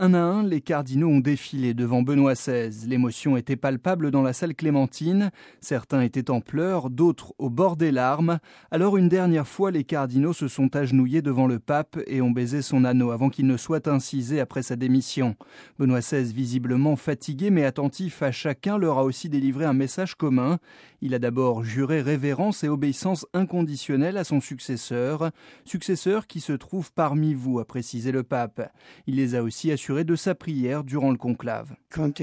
Un à un, les cardinaux ont défilé devant Benoît XVI. L'émotion était palpable dans la salle Clémentine. Certains étaient en pleurs, d'autres au bord des larmes. Alors une dernière fois, les cardinaux se sont agenouillés devant le pape et ont baisé son anneau avant qu'il ne soit incisé après sa démission. Benoît XVI, visiblement fatigué mais attentif à chacun, leur a aussi délivré un message commun. Il a d'abord juré révérence et obéissance inconditionnelle à son successeur qui se trouve parmi vous, a précisé le pape. Il les a aussi assurés de sa prière durant le conclave.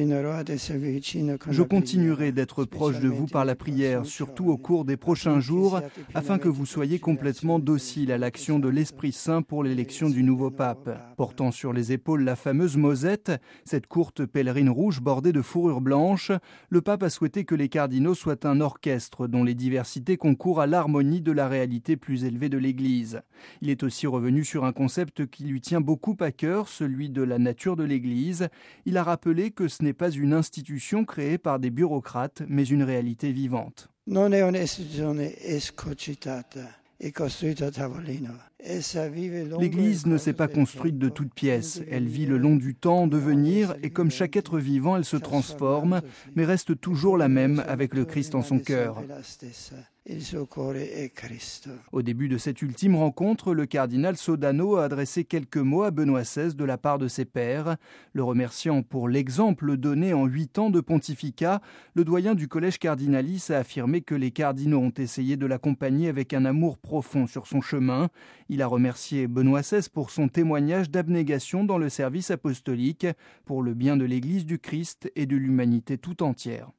Je continuerai d'être proche de vous par la prière, surtout au cours des prochains jours, afin que vous soyez complètement docile à l'action de l'Esprit Saint pour l'élection du nouveau pape. Portant sur les épaules la fameuse mosette, cette courte pèlerine rouge bordée de fourrure blanche, le pape a souhaité que les cardinaux soient un orchestre dont les diversités concourent à l'harmonie de la réalité plus élevée de l'Église. Il est aussi revenu sur un concept qui lui tient beaucoup à cœur, celui de la nature de l'Église. Il a rappelé que ce n'est pas une institution créée par des bureaucrates, mais une réalité vivante. Non è un'istituzione escogitata e costruita a tavolino. L'Église ne s'est pas construite de toutes pièces. Elle vit le long du temps en devenir et comme chaque être vivant, elle se transforme, mais reste toujours la même avec le Christ en son cœur. Au début de cette ultime rencontre, le cardinal Sodano a adressé quelques mots à Benoît XVI de la part de ses pairs. Le remerciant pour l'exemple donné en 8 ans de pontificat, le doyen du collège cardinalis a affirmé que les cardinaux ont essayé de l'accompagner avec un amour profond sur son chemin. Il a remercié Benoît XVI pour son témoignage d'abnégation dans le service apostolique, pour le bien de l'Église du Christ et de l'humanité tout entière.